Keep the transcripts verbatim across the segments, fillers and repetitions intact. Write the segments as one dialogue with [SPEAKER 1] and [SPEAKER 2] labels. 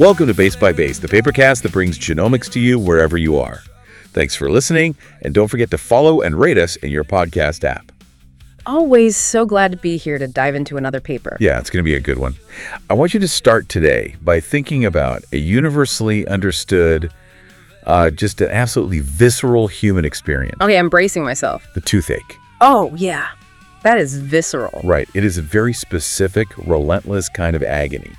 [SPEAKER 1] Welcome to Base by Base, the papercast that brings genomics to you wherever you are. Thanks for listening, and don't forget to follow and rate us in your podcast app.
[SPEAKER 2] Always so glad to be here to dive into another paper.
[SPEAKER 1] Yeah, it's going to be a good one. I want you to start today by thinking about a universally understood, uh, just an absolutely visceral human experience.
[SPEAKER 2] Okay, I'm bracing myself.
[SPEAKER 1] The toothache.
[SPEAKER 2] Oh, yeah. That is visceral.
[SPEAKER 1] Right. It is a very specific, relentless kind of agony.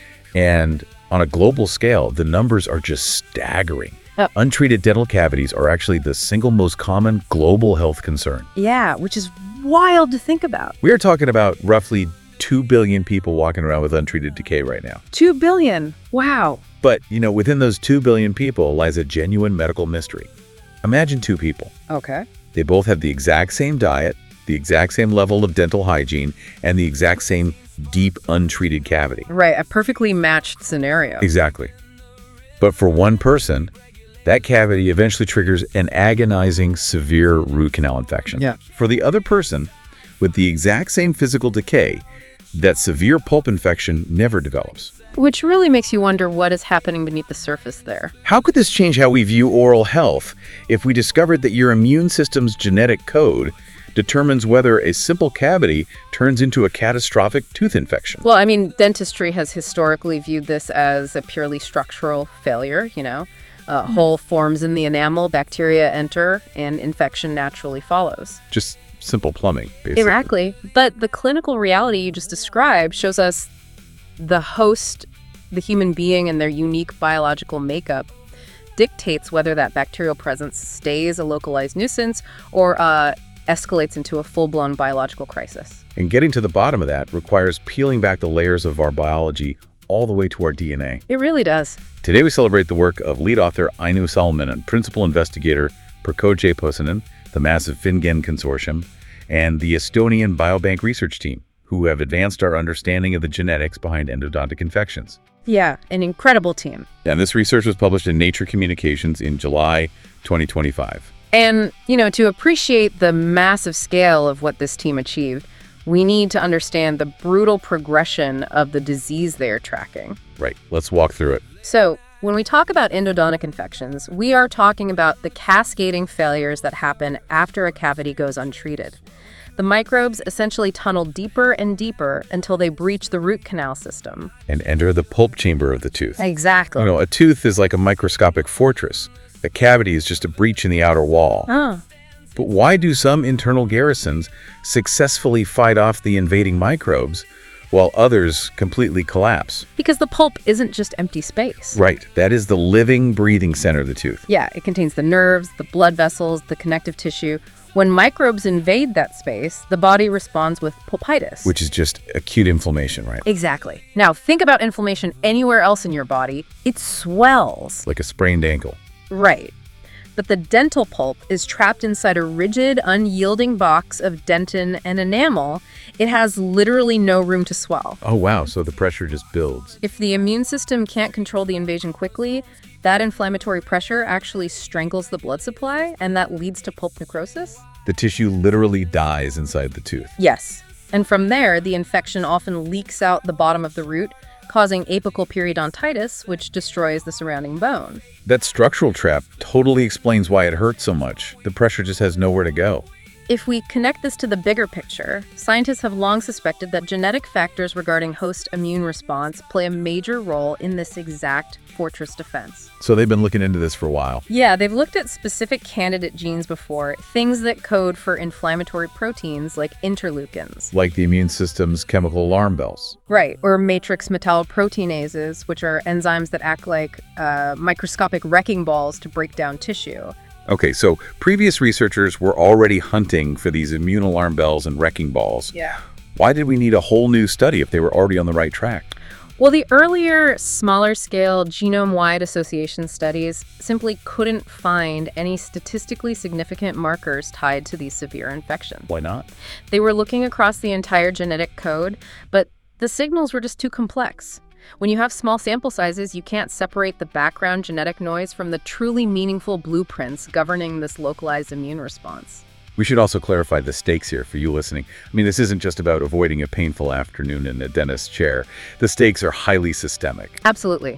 [SPEAKER 1] And on a global scale, the numbers are just staggering.
[SPEAKER 2] Oh.
[SPEAKER 1] Untreated dental cavities are actually the single most common global health concern.
[SPEAKER 2] Yeah, which is wild to think about.
[SPEAKER 1] We are talking about roughly two billion people walking around with untreated decay right now.
[SPEAKER 2] Two billion. Wow.
[SPEAKER 1] But, you know, within those two billion people lies a genuine medical mystery. Imagine two people.
[SPEAKER 2] Okay.
[SPEAKER 1] They both have the exact same diet, the exact same level of dental hygiene, and the exact same deep untreated cavity.
[SPEAKER 2] Right, a perfectly matched scenario.
[SPEAKER 1] Exactly. But for one person, that cavity eventually triggers an agonizing, severe root canal infection.
[SPEAKER 2] Yeah.
[SPEAKER 1] For the other person, with the exact same physical decay, that severe pulp infection never develops.
[SPEAKER 2] Which really makes you wonder what is happening beneath the surface there.
[SPEAKER 1] How could this change how we view oral health if we discovered that your immune system's genetic code determines whether a simple cavity turns into a catastrophic tooth infection?
[SPEAKER 2] Well, I mean, dentistry has historically viewed this as a purely structural failure, you know. Uh, hole forms in the enamel, bacteria enter, and infection naturally follows.
[SPEAKER 1] Just simple plumbing, basically.
[SPEAKER 2] Exactly. But the clinical reality you just described shows us the host, the human being, and their unique biological makeup dictates whether that bacterial presence stays a localized nuisance or uh, escalates into a full-blown biological crisis.
[SPEAKER 1] And getting to the bottom of that requires peeling back the layers of our biology all the way to our D N A.
[SPEAKER 2] It really does.
[SPEAKER 1] Today we celebrate the work of lead author Aino Salminen and principal investigator Pirkko J. Pussinen, the massive FinnGen Consortium, and the Estonian Biobank research team, who have advanced our understanding of the genetics behind endodontic infections.
[SPEAKER 2] Yeah, an incredible team.
[SPEAKER 1] And this research was published in Nature Communications in July twenty twenty-five.
[SPEAKER 2] And, you know, to appreciate the massive scale of what this team achieved, we need to understand the brutal progression of the disease they are tracking.
[SPEAKER 1] Right. Let's walk through it.
[SPEAKER 2] So, when we talk about endodontic infections, we are talking about the cascading failures that happen after a cavity goes untreated. The microbes essentially tunnel deeper and deeper until they breach the root canal system.
[SPEAKER 1] And enter the pulp chamber of the tooth.
[SPEAKER 2] Exactly.
[SPEAKER 1] You know, a tooth is like a microscopic fortress. A cavity is just a breach in the outer wall.
[SPEAKER 2] Oh.
[SPEAKER 1] But why do some internal garrisons successfully fight off the invading microbes while others completely collapse?
[SPEAKER 2] Because the pulp isn't just empty space.
[SPEAKER 1] Right. That is the living, breathing center of the tooth.
[SPEAKER 2] Yeah, it contains the nerves, the blood vessels, the connective tissue. When microbes invade that space, the body responds with pulpitis.
[SPEAKER 1] Which is just acute inflammation, right?
[SPEAKER 2] Exactly. Now, think about inflammation anywhere else in your body. It swells.
[SPEAKER 1] Like a sprained ankle.
[SPEAKER 2] Right. But the dental pulp is trapped inside a rigid, unyielding box of dentin and enamel. It has literally no room to swell.
[SPEAKER 1] Oh, wow. So the pressure just builds.
[SPEAKER 2] If the immune system can't control the invasion quickly, that inflammatory pressure actually strangles the blood supply, and that leads to pulp necrosis.
[SPEAKER 1] The tissue literally dies inside the tooth.
[SPEAKER 2] Yes. And from there, the infection often leaks out the bottom of the root, causing apical periodontitis, which destroys the surrounding bone.
[SPEAKER 1] That structural trap totally explains why it hurts so much. The pressure just has nowhere to go.
[SPEAKER 2] If we connect this to the bigger picture, scientists have long suspected that genetic factors regarding host immune response play a major role in this exact fortress defense.
[SPEAKER 1] So they've been looking into this for a while.
[SPEAKER 2] Yeah, they've looked at specific candidate genes before, things that code for inflammatory proteins like interleukins.
[SPEAKER 1] Like the immune system's chemical alarm bells.
[SPEAKER 2] Right, or matrix metalloproteinases, which are enzymes that act like uh, microscopic wrecking balls to break down tissue.
[SPEAKER 1] Okay, so previous researchers were already hunting for these immune alarm bells and wrecking balls.
[SPEAKER 2] Yeah.
[SPEAKER 1] Why did we need a whole new study if they were already on the right track?
[SPEAKER 2] Well, the earlier, smaller-scale genome-wide association studies simply couldn't find any statistically significant markers tied to these severe infections.
[SPEAKER 1] Why not?
[SPEAKER 2] They were looking across the entire genetic code, but the signals were just too complex. When you have small sample sizes, you can't separate the background genetic noise from the truly meaningful blueprints governing this localized immune response.
[SPEAKER 1] We should also clarify the stakes here for you listening. I mean, this isn't just about avoiding a painful afternoon in a dentist's chair. The stakes are highly systemic.
[SPEAKER 2] Absolutely.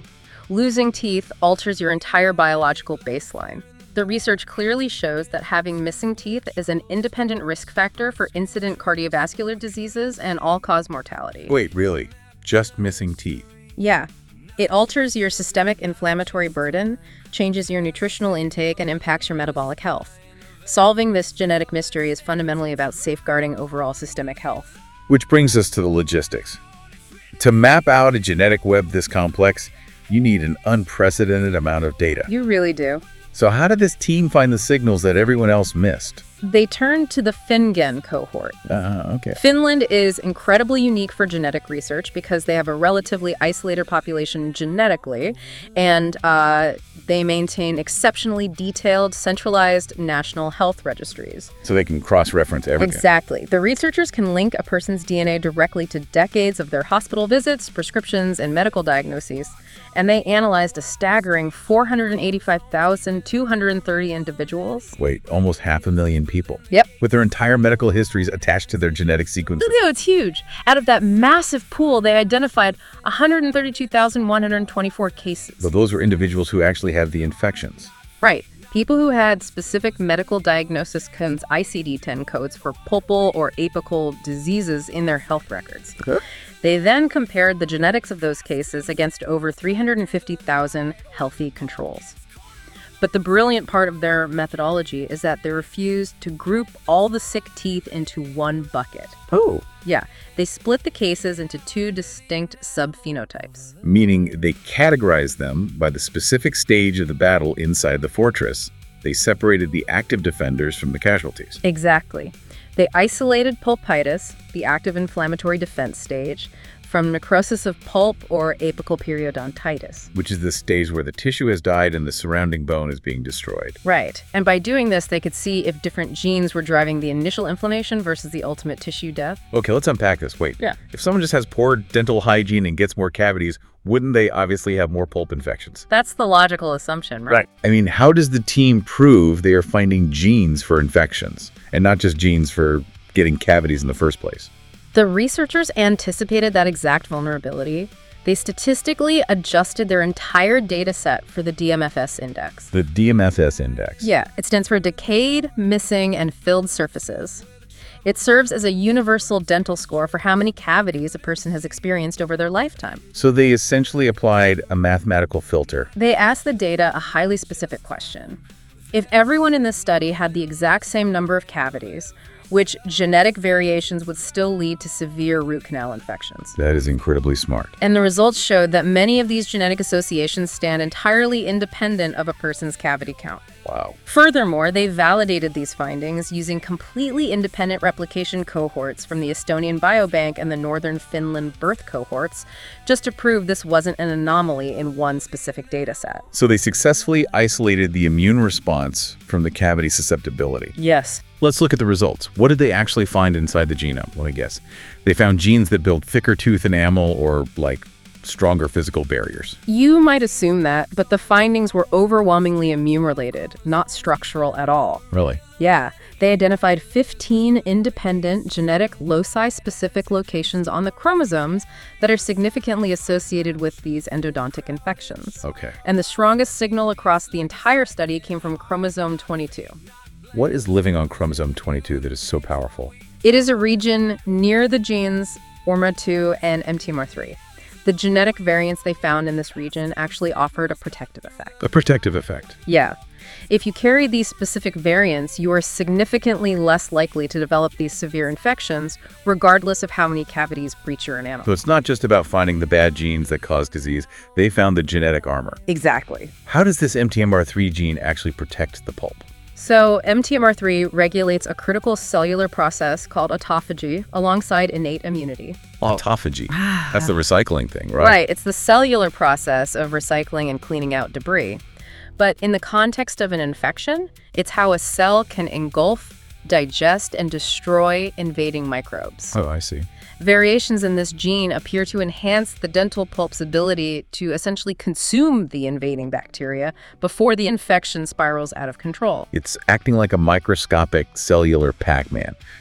[SPEAKER 2] Losing teeth alters your entire biological baseline. The research clearly shows that having missing teeth is an independent risk factor for incident cardiovascular diseases and all-cause mortality.
[SPEAKER 1] Wait, really? Just missing teeth?
[SPEAKER 2] Yeah. It alters your systemic inflammatory burden, changes your nutritional intake, and impacts your metabolic health. Solving this genetic mystery is fundamentally about safeguarding overall systemic health.
[SPEAKER 1] Which brings us to the logistics. To map out a genetic web this complex, you need an unprecedented amount of data.
[SPEAKER 2] You really do.
[SPEAKER 1] So how did this team find the signals that everyone else missed?
[SPEAKER 2] They turned to the FinGen cohort.
[SPEAKER 1] Uh, okay.
[SPEAKER 2] Finland is incredibly unique for genetic research because they have a relatively isolated population genetically, and uh, they maintain exceptionally detailed, centralized national health registries.
[SPEAKER 1] So they can cross-reference everything.
[SPEAKER 2] Exactly. The researchers can link a person's D N A directly to decades of their hospital visits, prescriptions, and medical diagnoses, and they analyzed a staggering four hundred eighty-five thousand two hundred thirty individuals.
[SPEAKER 1] Wait, almost half a million people.
[SPEAKER 2] Yep.
[SPEAKER 1] With their entire medical histories attached to their genetic sequences.
[SPEAKER 2] No, it's huge. Out of that massive pool, they identified one hundred thirty-two thousand one hundred twenty-four cases.
[SPEAKER 1] So those were individuals who actually had the infections.
[SPEAKER 2] Right. People who had specific medical diagnosis codes, I C D ten codes for pulpal or apical diseases in their health records.
[SPEAKER 1] Okay.
[SPEAKER 2] They then compared the genetics of those cases against over three hundred fifty thousand healthy controls. But the brilliant part of their methodology is that they refused to group all the sick teeth into one bucket.
[SPEAKER 1] Oh.
[SPEAKER 2] Yeah, they split the cases into two distinct subphenotypes.
[SPEAKER 1] Meaning they categorized them by the specific stage of the battle inside the fortress. They separated the active defenders from the casualties.
[SPEAKER 2] Exactly. They isolated pulpitis, the active inflammatory defense stage, from necrosis of pulp or apical periodontitis.
[SPEAKER 1] Which is the stage where the tissue has died and the surrounding bone is being destroyed.
[SPEAKER 2] Right. And by doing this, they could see if different genes were driving the initial inflammation versus the ultimate tissue death.
[SPEAKER 1] Okay, let's unpack this. Wait.
[SPEAKER 2] Yeah.
[SPEAKER 1] If someone just has poor dental hygiene and gets more cavities, wouldn't they obviously have more pulp infections?
[SPEAKER 2] That's the logical assumption, right?
[SPEAKER 1] I mean, how does the team prove they are finding genes for infections and not just genes for getting cavities in the first place?
[SPEAKER 2] The researchers anticipated that exact vulnerability. They statistically adjusted their entire data set for the D M F S index.
[SPEAKER 1] The D M F S index?
[SPEAKER 2] Yeah, it stands for decayed, missing, and filled surfaces. It serves as a universal dental score for how many cavities a person has experienced over their lifetime.
[SPEAKER 1] So they essentially applied a mathematical filter.
[SPEAKER 2] They asked the data a highly specific question. If everyone in this study had the exact same number of cavities, which genetic variations would still lead to severe root canal infections.
[SPEAKER 1] That is incredibly smart.
[SPEAKER 2] And the results showed that many of these genetic associations stand entirely independent of a person's cavity count.
[SPEAKER 1] Wow.
[SPEAKER 2] Furthermore, they validated these findings using completely independent replication cohorts from the Estonian Biobank and the Northern Finland birth cohorts, just to prove this wasn't an anomaly in one specific data set.
[SPEAKER 1] So they successfully isolated the immune response from the cavity susceptibility.
[SPEAKER 2] Yes.
[SPEAKER 1] Let's look at the results. What did they actually find inside the genome? Let me guess. They found genes that build thicker tooth enamel or, like, stronger physical barriers.
[SPEAKER 2] You might assume that, but the findings were overwhelmingly immune-related, not structural at all.
[SPEAKER 1] Really?
[SPEAKER 2] Yeah. They identified fifteen independent genetic loci-specific locations on the chromosomes that are significantly associated with these endodontic infections.
[SPEAKER 1] Okay.
[SPEAKER 2] And the strongest signal across the entire study came from chromosome twenty-two.
[SPEAKER 1] What is living on chromosome twenty-two that is so powerful?
[SPEAKER 2] It is a region near the genes O R M A two and M T M R three. The genetic variants they found in this region actually offered a protective effect.
[SPEAKER 1] A protective effect.
[SPEAKER 2] Yeah. If you carry these specific variants, you are significantly less likely to develop these severe infections, regardless of how many cavities breach your enamel.
[SPEAKER 1] So it's not just about finding the bad genes that cause disease. They found the genetic armor.
[SPEAKER 2] Exactly.
[SPEAKER 1] How does this M T M R three gene actually protect the pulp?
[SPEAKER 2] So M T M R three regulates a critical cellular process called autophagy alongside innate immunity.
[SPEAKER 1] Autophagy. That's the recycling thing, right?
[SPEAKER 2] Right. It's the cellular process of recycling and cleaning out debris. But in the context of an infection, it's how a cell can engulf, digest, and destroy invading microbes.
[SPEAKER 1] Oh, I see.
[SPEAKER 2] Variations in this gene appear to enhance the dental pulp's ability to essentially consume the invading bacteria before the infection spirals out of control.
[SPEAKER 1] It's acting like a microscopic cellular Pac-Man, just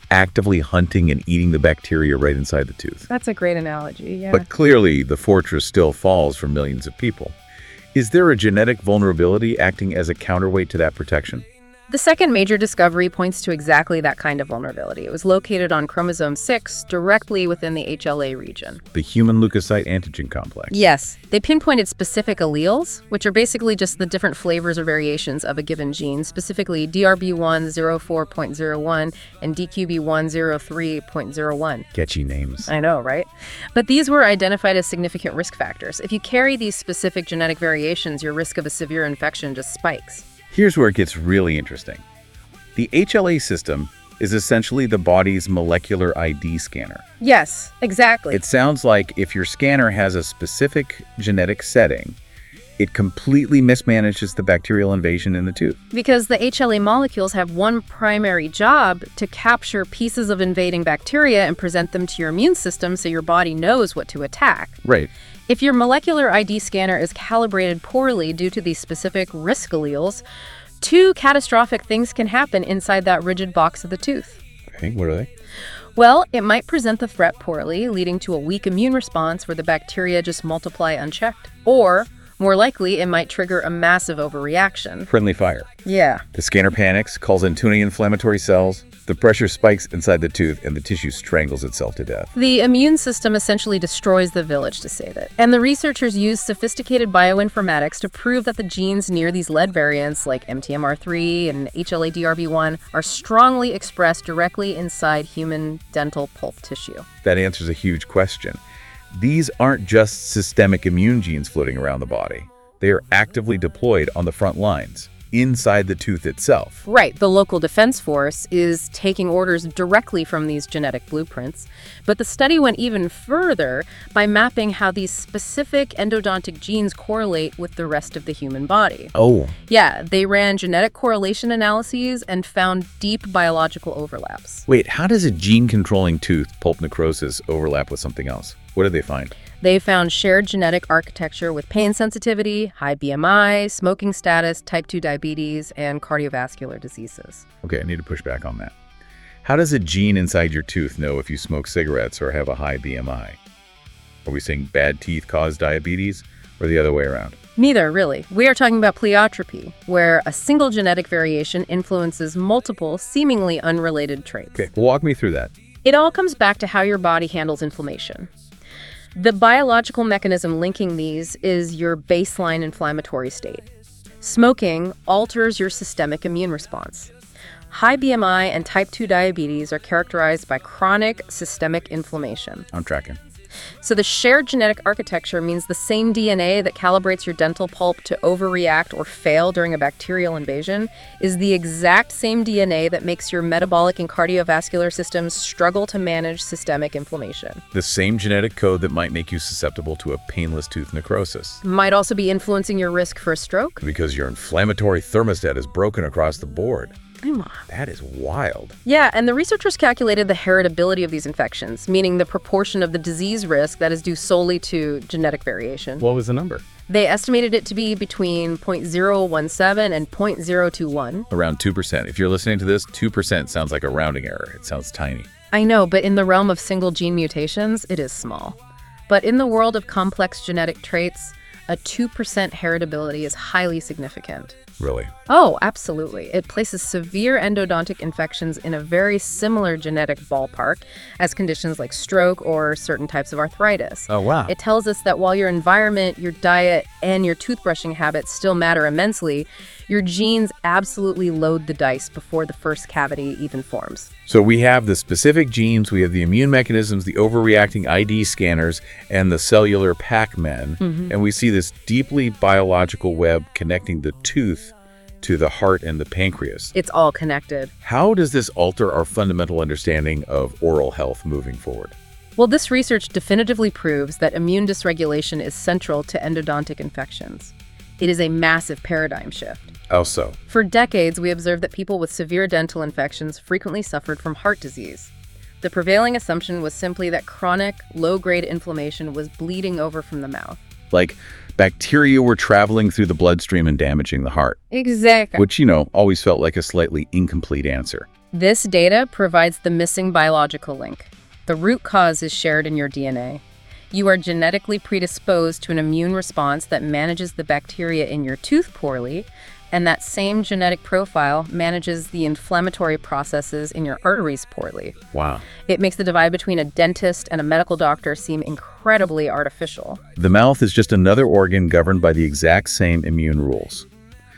[SPEAKER 1] actively hunting and eating the bacteria right inside the tooth.
[SPEAKER 2] That's a great analogy, yeah.
[SPEAKER 1] But clearly, the fortress still falls for millions of people. Is there a genetic vulnerability acting as a counterweight to that protection?
[SPEAKER 2] The second major discovery points to exactly that kind of vulnerability. It was located on chromosome six, directly within the H L A region.
[SPEAKER 1] The human leukocyte antigen complex.
[SPEAKER 2] Yes. They pinpointed specific alleles, which are basically just the different flavors or variations of a given gene, specifically D R B one zero four point zero one and D Q B one zero three point zero one.
[SPEAKER 1] Catchy names.
[SPEAKER 2] I know, right? But these were identified as significant risk factors. If you carry these specific genetic variations, your risk of a severe infection just spikes.
[SPEAKER 1] Here's where it gets really interesting. The H L A system is essentially the body's molecular I D scanner.
[SPEAKER 2] Yes, exactly.
[SPEAKER 1] It sounds like if your scanner has a specific genetic setting, it completely mismanages the bacterial invasion in the tooth.
[SPEAKER 2] Because the H L A molecules have one primary job: to capture pieces of invading bacteria and present them to your immune system so your body knows what to attack.
[SPEAKER 1] Right.
[SPEAKER 2] If your molecular I D scanner is calibrated poorly due to these specific risk alleles, two catastrophic things can happen inside that rigid box of the tooth.
[SPEAKER 1] Okay, what are they?
[SPEAKER 2] Well, it might present the threat poorly, leading to a weak immune response where the bacteria just multiply unchecked. Or, more likely, it might trigger a massive overreaction.
[SPEAKER 1] Friendly fire.
[SPEAKER 2] Yeah.
[SPEAKER 1] The scanner panics, calls in too many inflammatory cells, the pressure spikes inside the tooth, and the tissue strangles itself to death.
[SPEAKER 2] The immune system essentially destroys the village, to save it. And the researchers used sophisticated bioinformatics to prove that the genes near these lead variants, like M T M R three and H L A D R B one, are strongly expressed directly inside human dental pulp tissue.
[SPEAKER 1] That answers a huge question. These aren't just systemic immune genes floating around the body. They are actively deployed on the front lines, inside the tooth itself.
[SPEAKER 2] Right. The local defense force is taking orders directly from these genetic blueprints. But the study went even further by mapping how these specific endodontic genes correlate with the rest of the human body.
[SPEAKER 1] Oh.
[SPEAKER 2] Yeah, they ran genetic correlation analyses and found deep biological overlaps.
[SPEAKER 1] Wait, how does a gene-controlling tooth pulp necrosis overlap with something else? What did they find?
[SPEAKER 2] They found shared genetic architecture with pain sensitivity, high B M I, smoking status, type two diabetes, and cardiovascular diseases.
[SPEAKER 1] Okay, I need to push back on that. How does a gene inside your tooth know if you smoke cigarettes or have a high B M I? Are we saying bad teeth cause diabetes, or the other way around?
[SPEAKER 2] Neither, really. We are talking about pleiotropy, where a single genetic variation influences multiple, seemingly unrelated traits.
[SPEAKER 1] Okay, walk me through that.
[SPEAKER 2] It all comes back to how your body handles inflammation. The biological mechanism linking these is your baseline inflammatory state. Smoking alters your systemic immune response. High B M I and type two diabetes are characterized by chronic systemic inflammation.
[SPEAKER 1] I'm tracking.
[SPEAKER 2] So the shared genetic architecture means the same D N A that calibrates your dental pulp to overreact or fail during a bacterial invasion is the exact same D N A that makes your metabolic and cardiovascular systems struggle to manage systemic inflammation.
[SPEAKER 1] The same genetic code that might make you susceptible to a painless tooth necrosis.
[SPEAKER 2] Might also be influencing your risk for a stroke.
[SPEAKER 1] Because your inflammatory thermostat is broken across the board.
[SPEAKER 2] Come on.
[SPEAKER 1] That is wild.
[SPEAKER 2] Yeah, and the researchers calculated the heritability of these infections, meaning the proportion of the disease risk that is due solely to genetic variation.
[SPEAKER 1] What was the number?
[SPEAKER 2] They estimated it to be between zero point zero one seven and zero point zero two one.
[SPEAKER 1] Around two percent. If you're listening to this, two percent sounds like a rounding error. It sounds tiny.
[SPEAKER 2] I know, but in the realm of single gene mutations, it is small. But in the world of complex genetic traits, a two percent heritability is highly significant.
[SPEAKER 1] Really?
[SPEAKER 2] Oh, absolutely. It places severe endodontic infections in a very similar genetic ballpark as conditions like stroke or certain types of arthritis.
[SPEAKER 1] Oh, wow.
[SPEAKER 2] It tells us that while your environment, your diet, and your toothbrushing habits still matter immensely, your genes absolutely load the dice before the first cavity even forms.
[SPEAKER 1] So we have the specific genes, we have the immune mechanisms, the overreacting I D scanners, and the cellular Pac-Men,
[SPEAKER 2] Mm-hmm.
[SPEAKER 1] and we see this deeply biological web connecting the tooth to the heart and the pancreas.
[SPEAKER 2] It's all connected.
[SPEAKER 1] How does this alter our fundamental understanding of oral health moving forward?
[SPEAKER 2] Well, this research definitively proves that immune dysregulation is central to endodontic infections. It is a massive paradigm shift.
[SPEAKER 1] How so?
[SPEAKER 2] For decades, we observed that people with severe dental infections frequently suffered from heart disease. The prevailing assumption was simply that chronic, low-grade inflammation was bleeding over from the mouth.
[SPEAKER 1] Like bacteria were traveling through the bloodstream and damaging the heart.
[SPEAKER 2] Exactly.
[SPEAKER 1] Which, you know, always felt like a slightly incomplete answer.
[SPEAKER 2] This data provides the missing biological link. The root cause is shared in your D N A. You are genetically predisposed to an immune response that manages the bacteria in your tooth poorly, and that same genetic profile manages the inflammatory processes in your arteries poorly.
[SPEAKER 1] Wow.
[SPEAKER 2] It makes the divide between a dentist and a medical doctor seem incredibly artificial.
[SPEAKER 1] The mouth is just another organ governed by the exact same immune rules.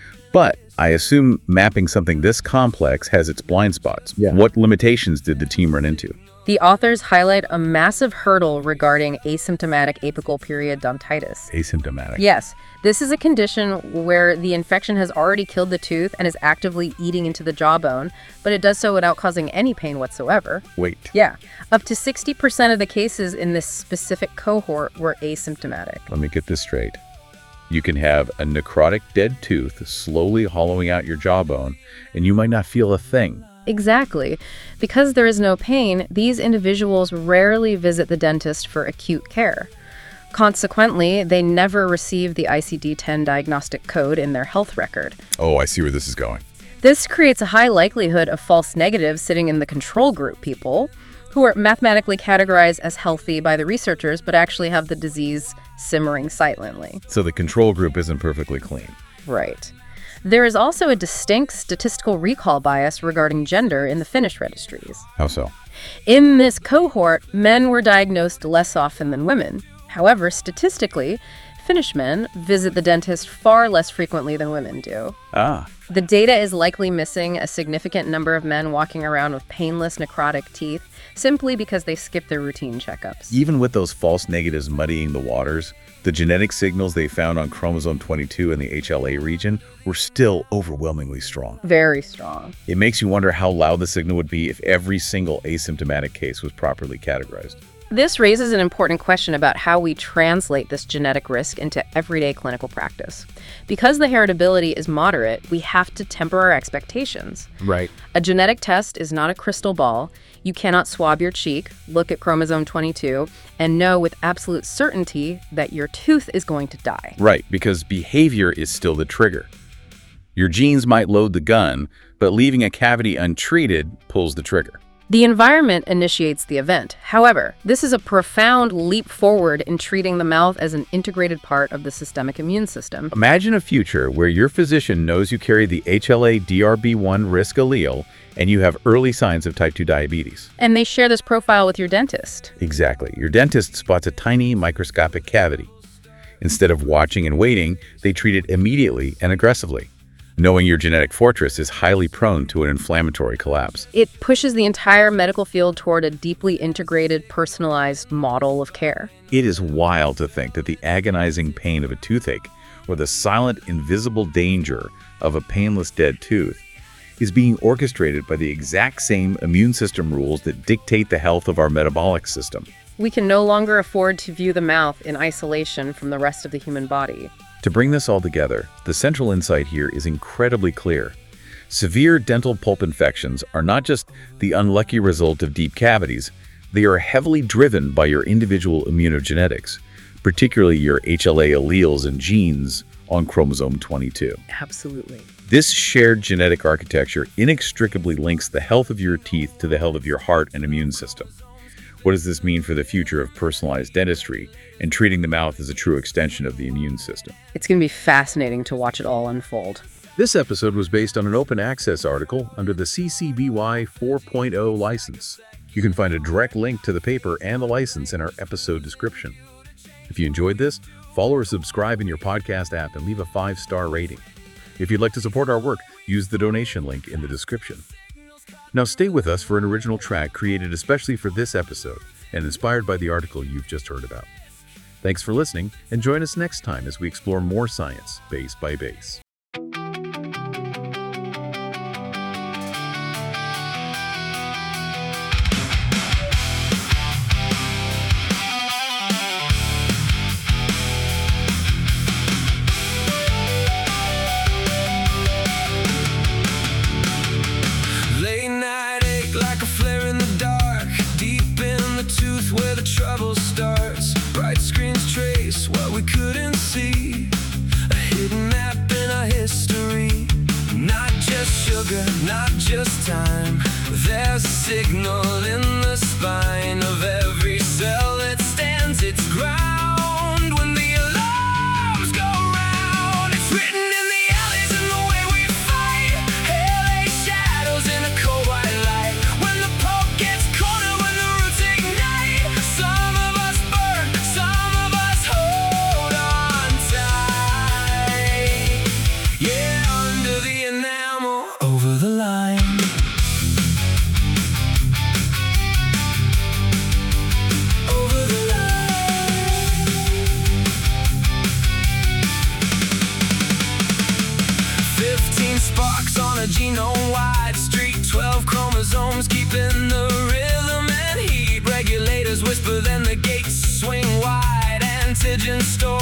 [SPEAKER 1] But I assume mapping something this complex has its blind spots.
[SPEAKER 3] Yeah.
[SPEAKER 1] What limitations did the team run into?
[SPEAKER 2] The authors highlight a massive hurdle regarding asymptomatic apical periodontitis.
[SPEAKER 1] Asymptomatic.
[SPEAKER 2] Yes, this is a condition where the infection has already killed the tooth and is actively eating into the jawbone, but it does so without causing any pain whatsoever.
[SPEAKER 1] Wait.
[SPEAKER 2] Yeah, up to sixty percent of the cases in this specific cohort were asymptomatic.
[SPEAKER 1] Let me get this straight. You can have a necrotic dead tooth slowly hollowing out your jawbone, and you might not feel a thing.
[SPEAKER 2] Exactly. Because there is no pain, these individuals rarely visit the dentist for acute care. Consequently, they never receive the I C D ten diagnostic code in their health record.
[SPEAKER 1] Oh, I see where this is going.
[SPEAKER 2] This creates a high likelihood of false negatives sitting in the control group people, who are mathematically categorized as healthy by the researchers, but actually have the disease simmering silently.
[SPEAKER 1] So the control group isn't perfectly clean.
[SPEAKER 2] Right. There is also a distinct statistical recall bias regarding gender in the Finnish registries.
[SPEAKER 1] How so?
[SPEAKER 2] In this cohort, men were diagnosed less often than women. However, statistically, Finnish men visit the dentist far less frequently than women do.
[SPEAKER 1] Ah.
[SPEAKER 2] The data is likely missing a significant number of men walking around with painless necrotic teeth simply because they skip their routine checkups.
[SPEAKER 1] Even with those false negatives muddying the waters, the genetic signals they found on chromosome twenty-two in the H L A region were still overwhelmingly strong.
[SPEAKER 2] Very strong.
[SPEAKER 1] It makes you wonder how loud the signal would be if every single asymptomatic case was properly categorized.
[SPEAKER 2] This raises an important question about how we translate this genetic risk into everyday clinical practice. Because the heritability is moderate, we have to temper our expectations.
[SPEAKER 3] Right.
[SPEAKER 2] A genetic test is not a crystal ball. You cannot swab your cheek, look at chromosome twenty-two, and know with absolute certainty that your tooth is going to die.
[SPEAKER 1] Right, because behavior is still the trigger. Your genes might load the gun, but leaving a cavity untreated pulls the trigger.
[SPEAKER 2] The environment initiates the event. However, this is a profound leap forward in treating the mouth as an integrated part of the systemic immune system.
[SPEAKER 1] Imagine a future where your physician knows you carry the H L A D R B one risk allele and you have early signs of type two diabetes.
[SPEAKER 2] And they share this profile with your dentist.
[SPEAKER 1] Exactly. Your dentist spots a tiny microscopic cavity. Instead of watching and waiting, they treat it immediately and aggressively. Knowing your genetic fortress is highly prone to an inflammatory collapse.
[SPEAKER 2] It pushes the entire medical field toward a deeply integrated, personalized model of care.
[SPEAKER 1] It is wild to think that the agonizing pain of a toothache or the silent, invisible danger of a painless dead tooth is being orchestrated by the exact same immune system rules that dictate the health of our metabolic system.
[SPEAKER 2] We can no longer afford to view the mouth in isolation from the rest of the human body.
[SPEAKER 1] To bring this all together, the central insight here is incredibly clear. Severe dental pulp infections are not just the unlucky result of deep cavities, they are heavily driven by your individual immunogenetics, particularly your H L A alleles and genes on chromosome twenty-two.
[SPEAKER 2] Absolutely.
[SPEAKER 1] This shared genetic architecture inextricably links the health of your teeth to the health of your heart and immune system. What does this mean for the future of personalized dentistry and treating the mouth as a true extension of the immune system?
[SPEAKER 2] It's going to be fascinating to watch it all unfold.
[SPEAKER 3] This episode was based on an open access article under the C C B Y four point oh license. You can find a direct link to the paper and the license in our episode description. If you enjoyed this, follow or subscribe in your podcast app and leave a five-star rating. If you'd like to support our work, use the donation link in the description. Now stay with us for an original track created especially for this episode and inspired by the article you've just heard about. Thanks for listening, and join us next time as we explore more science, base by base.
[SPEAKER 4] Where the trouble starts, bright screens trace what we couldn't see, a hidden map in our history. Not just sugar, not just time, There's a signal in the spine of every cell that stands its ground. When the alarms go round, it's written in the alleys in the way we fight. Hail eight shadows in a cold white light. When the poke gets cornered, when the roots ignite, some of us burn, some of us hold on tight. Yeah, under the enamel, over the line. Over the line. Fifteen sparks on a genome-wide street. Twelve chromosomes keeping the rhythm and heat. Regulators whisper, then the gates swing wide. Antigen store